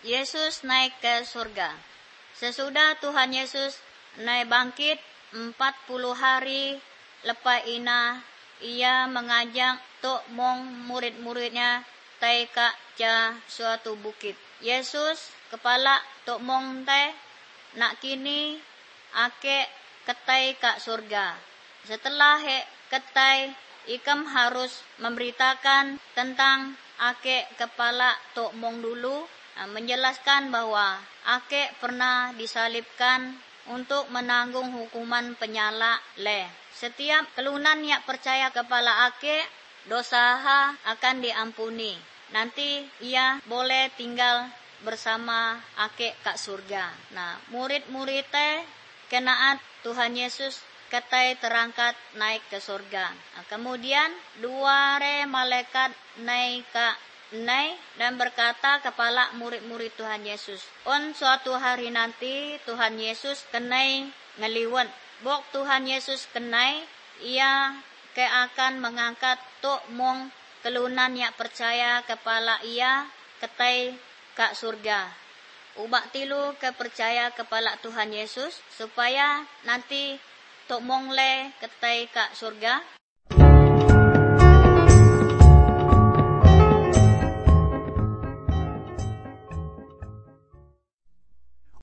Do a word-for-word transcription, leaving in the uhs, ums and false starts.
Yesus naik ke surga. Sesudah Tuhan Yesus naik bangkit empat puluh hari lepas ina, ia mengajak tok mong murid-muridnya tai ka ja suatu bukit. Yesus kepala tok mong tai nak kini ake ketai ka surga. Setelah he ketai, ikam harus memberitakan tentang ake kepala tok mong dulu, menjelaskan bahwa ake pernah disalibkan untuk menanggung hukuman penyala le. Setiap kelunan yang percaya kepala ake, dosa akan diampuni. Nanti ia boleh tinggal bersama ake kak surga. Nah, murid-murid teh kenaat Tuhan Yesus ketai terangkat naik ke surga. Nah, kemudian dua re malaikat naik ke naik dan berkata kepala murid-murid Tuhan Yesus, on suatu hari nanti Tuhan Yesus kenai ngeliwat. Bok Tuhan Yesus kenai, ia ke akan mengangkat tok mong kelunan yang percaya kepala ia ketai kak surga. Ubak tilu kepercaya kepala Tuhan Yesus supaya nanti tok mong le ketai kak surga.